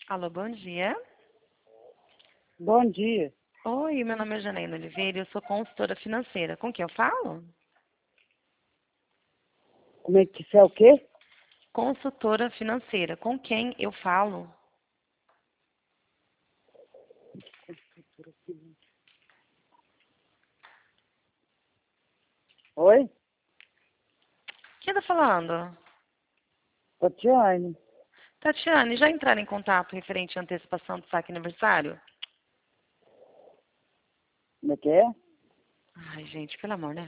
Alô, bom dia. Bom dia. Oi, meu nome é Janaína Oliveira e eu sou consultora financeira. Com quem eu falo? Como é que você é o quê? Consultora financeira. Com quem eu falo? Oi? Quem tá falando? Tatiane. Tatiane, já entraram em contato referente à antecipação do saque aniversário? Como é que é? Ai, gente, pelo amor, né?